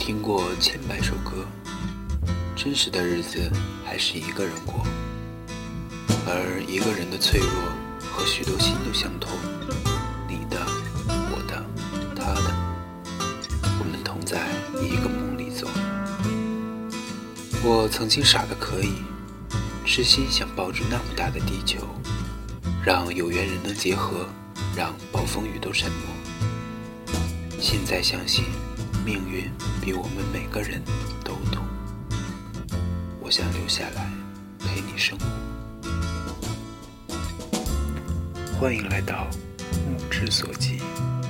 听过千百首歌，真实的日子还是一个人过，而一个人的脆弱和许多心都相通，你的、我的、他的，我们同在一个梦里走。我曾经傻得可以，痴心想抱住那么大的地球，让有缘人能结合，让暴风雨都沉默。现在相信命运比我们每个人都懂，我想留下来陪你生活。欢迎来到目之所及。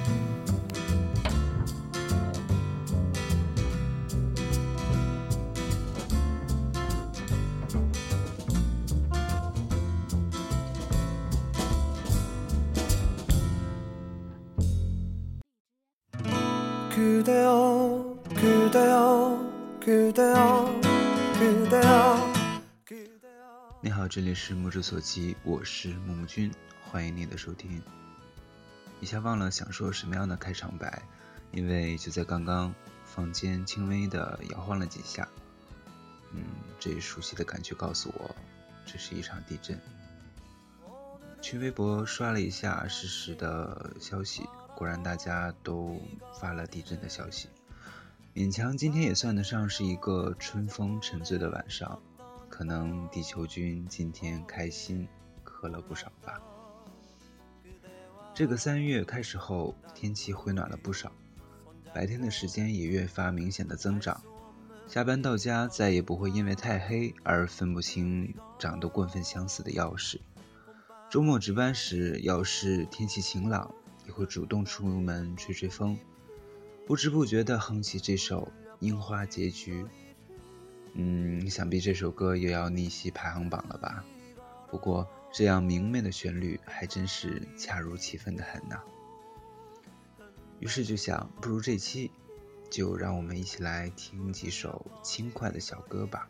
你好，这里是目之所及，我是木木君，欢迎你的收听。一下忘了想说什么样的开场白，因为就在刚刚，房间轻微的摇晃了几下。这熟悉的感觉告诉我，这是一场地震。去微博刷了一下实时的消息，果然大家都发了地震的消息。勉强今天也算得上是一个春风沉醉的晚上，可能地球君今天开心喝了不少吧。这个3月开始后，天气回暖了不少，白天的时间也越发明显的增长，下班到家再也不会因为太黑而分不清长得棍分相似的钥匙。周末值班时，要是天气晴朗，也会主动出门吹吹风，不知不觉地哼起这首樱花结局。想必这首歌又要逆袭排行榜了吧。不过这样明媚的旋律还真是恰如其分的很呢。于是就想，不如这期就让我们一起来听几首轻快的小歌吧。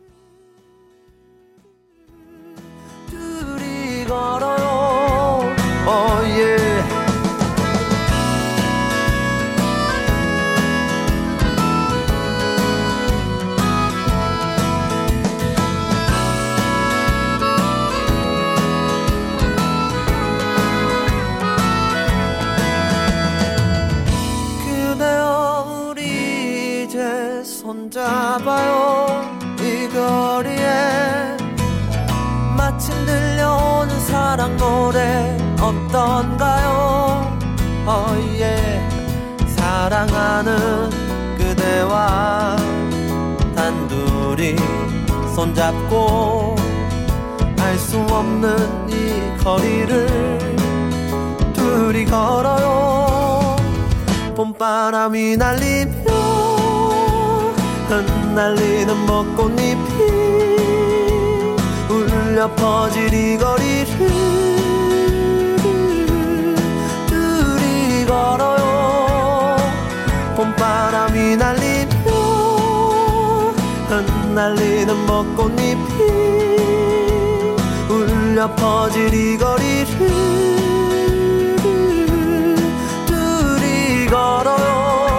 손잡아요 이 거리에 마침 들려오는 사랑 노래 어떤가요? 사랑하는 그대와 단둘이 손잡고 알 수 없는 이 거리를 둘이 걸어요. 봄바람이 날리며 흩날리는 벚꽃잎이 울려 퍼질 이 거리를 둘이 걸어요. 봄바람이 날리며 흩날리는 벚꽃잎이 울려 퍼질 이 거리를 둘이 걸어요.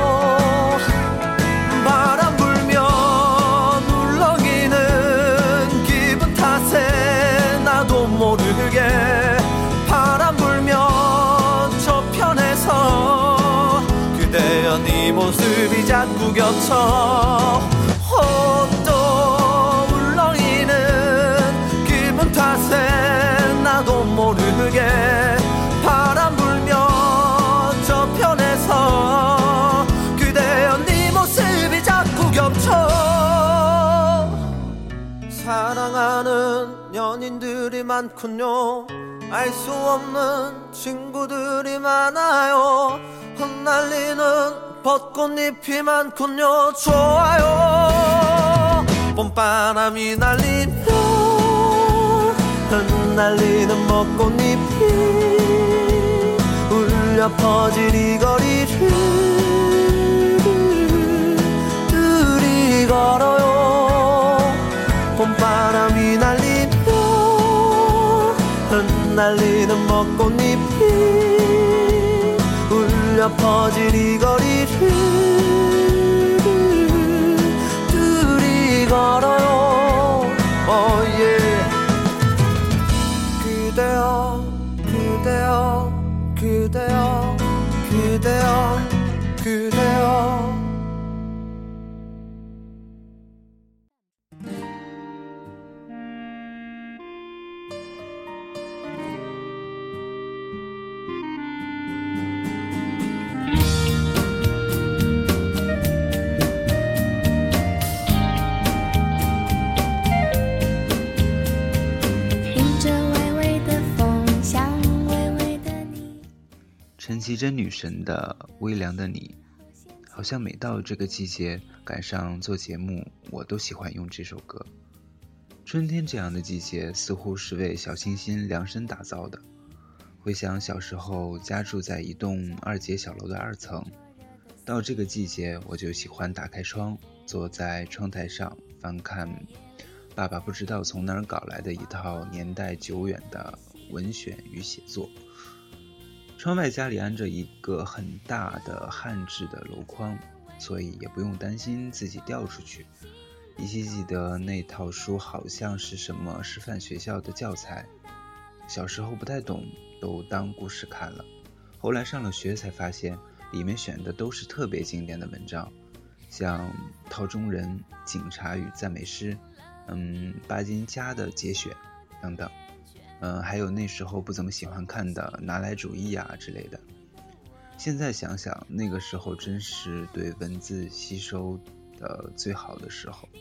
모르게 바람 불면 저편에서 그대여 네 모습이 자꾸 겹쳐 또 울렁이는 기분 탓에 나도 모르게 바람 불면 저편에서 그대여 네 모습이 자꾸 겹쳐 사랑하는 연인들이 많군요. 알 수 없는 친구들이 많아요. 흩날리는 벚꽃잎이 많군요. 좋아요. 봄바람이 날리며 흩날리는 벚꽃잎이 울려 퍼질 이 거리를 둘이 걸어요. 봄바람이 날리며 흩날리는 벚꽃잎이 울려 퍼질 이 거리를 걸어요 oh yeah 그대여 그대여 그대여 그대여 그대여 陈绮贞女神的《微凉的你》，好像每到这个季节赶上做节目，我都喜欢用这首歌。春天这样的季节似乎是为小清新量身打造的。回想小时候家住在一栋2节小楼的2层，到这个季节我就喜欢打开窗，坐在窗台上翻看爸爸不知道从哪儿搞来的一套年代久远的文选与写作。窗外家里安着一个很大的汉制的箩筐，所以也不用担心自己掉出去。依稀记得那套书好像是什么师范学校的教材，小时候不太懂，都当故事看了。后来上了学才发现，里面选的都是特别经典的文章，像陶中人警察与赞美诗，巴金家的节选等等。还有那时候不怎么喜欢看的拿来主义啊之类的。现在想想，那个时候真是对文字吸收的最好的时候。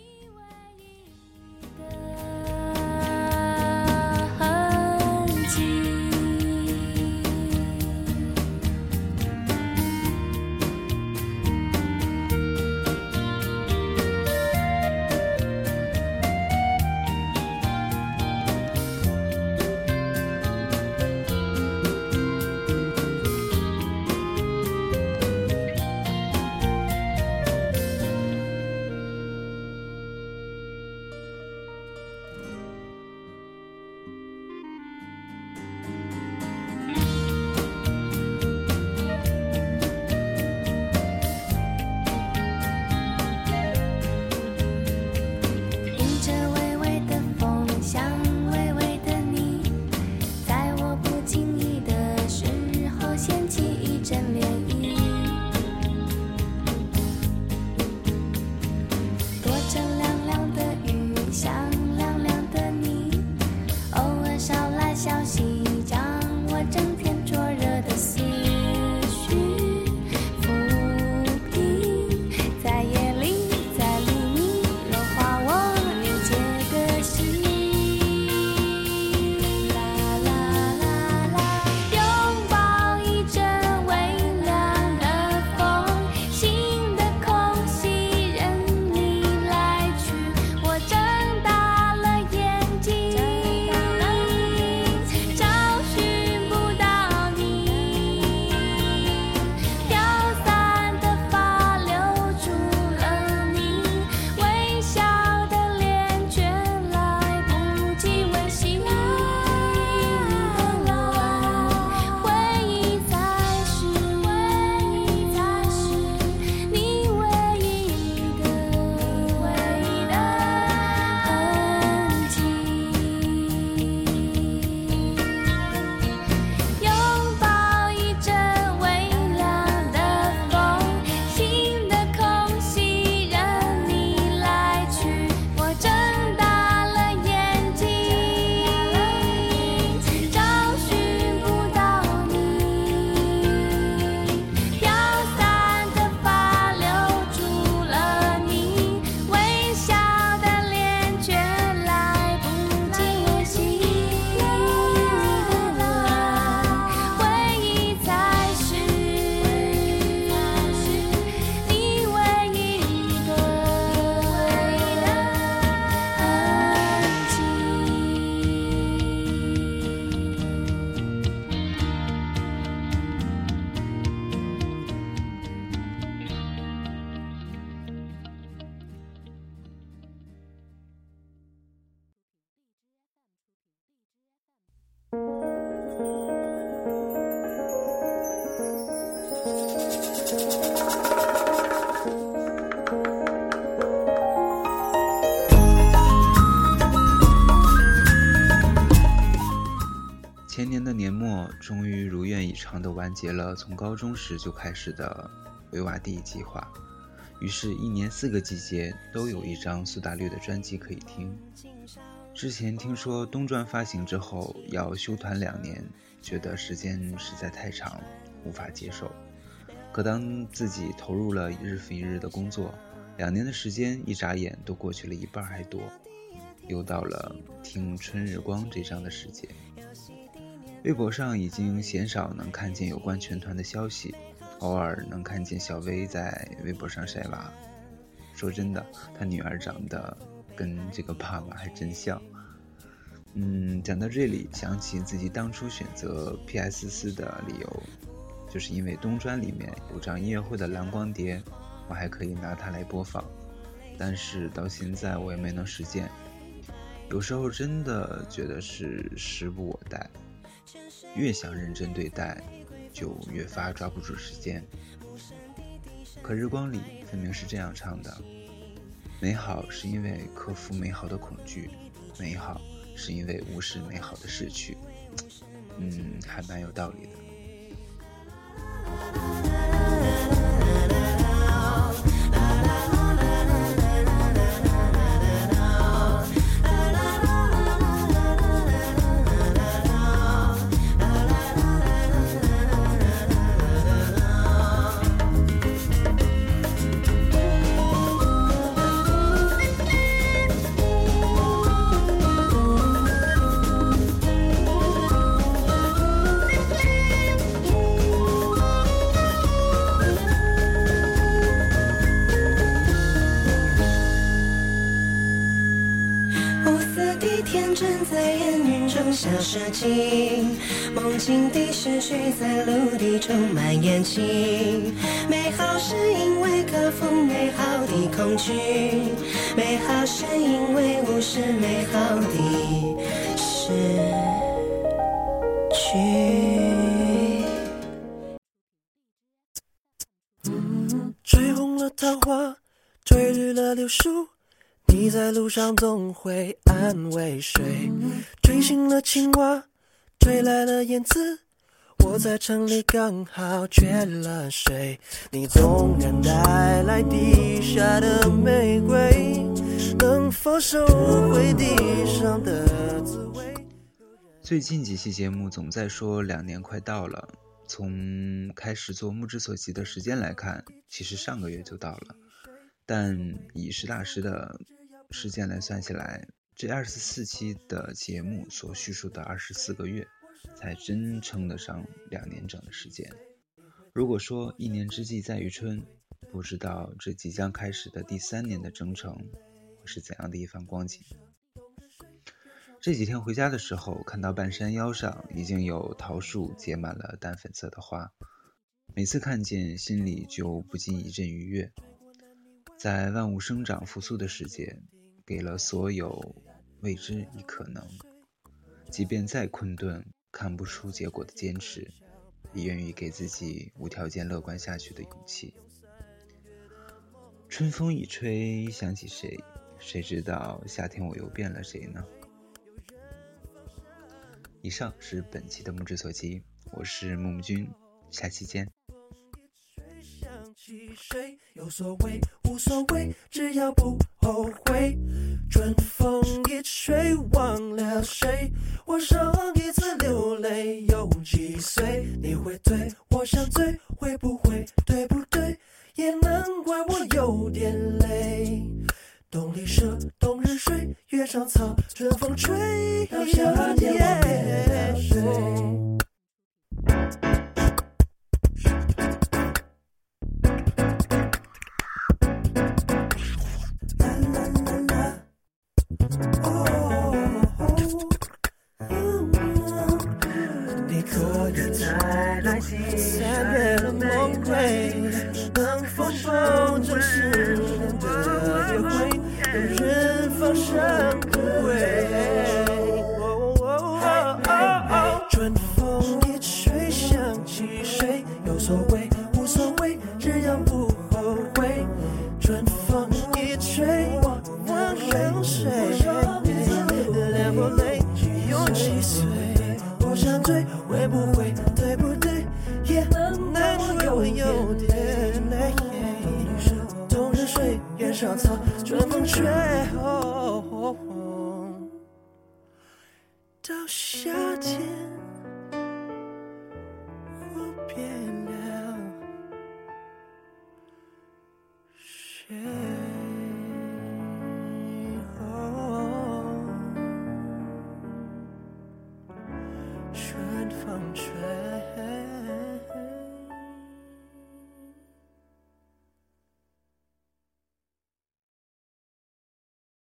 长地完结了从高中时就开始的维瓦蒂计划，于是1年4个季节都有一张苏打绿的专辑可以听。之前听说东专发行之后要休团2年，觉得时间实在太长，无法接受。可当自己投入了日复一日的工作，2年的时间一眨眼都过去了一半还多，又到了听春日光这张的时节。微博上已经鲜少能看见有关全团的消息，偶尔能看见小薇在微博上晒娃。说真的，她女儿长得跟这个爸爸还真像。讲到这里，想起自己当初选择 PS4 的理由，就是因为东专里面有张音乐会的蓝光碟，我还可以拿它来播放，但是到现在我也没能实践。有时候真的觉得是时不我待，越想认真对待，就越发抓不住时间。可日光里分明是这样唱的：美好是因为克服美好的恐惧，美好是因为无视美好的逝去。还蛮有道理的。 在烟云中消失尽，梦境的思绪在陆地充满眼睛。美好是因为克服美好的恐惧，美好是因为无视美好的逝去。 吹红了桃花，吹绿了柳树，你在路上总会安慰谁？吹醒了青蛙，吹来了燕子，我在城里刚好缺了水。你纵然带来地下的玫瑰，能否收回地上的滋味？ 最近几期节目总在说2年快到了，从开始做目之所及的时间来看，其实上个月就到了，但以实打实的时间来算下来，这24期的节目所叙述的24个月才真称得上2年整的时间。如果说1年之计在于春，不知道这即将开始的第3年的征程会是怎样的一番光景。这几天回家的时候，看到半山腰上已经有桃树结满了淡粉色的花，每次看见心里就不禁一阵愉悦。在万物生长复苏的世界，给了所有未知以可能，即便再困顿看不出结果的坚持，也愿意给自己无条件乐观下去的勇气。春风一吹想起谁，谁知道夏天我又变了谁呢？以上是本期的目之所及，我是木木君，下期见。 有所谓无所谓，只要不后悔。春风一吹忘了谁，我上一次流泪有几岁？你会对我想醉，会不会对不对？也难怪我有点累。冬里舍冬日睡，月上草，春风吹到夏天我变了谁？三月的梦归，能否保证10年的约会，有人放生不归？春风一吹想起谁，有所谓无所谓，只要不后悔。春风一吹忘了谁，流过泪有几岁？我想醉会不会对不对？ 小草，春风吹。到夏天。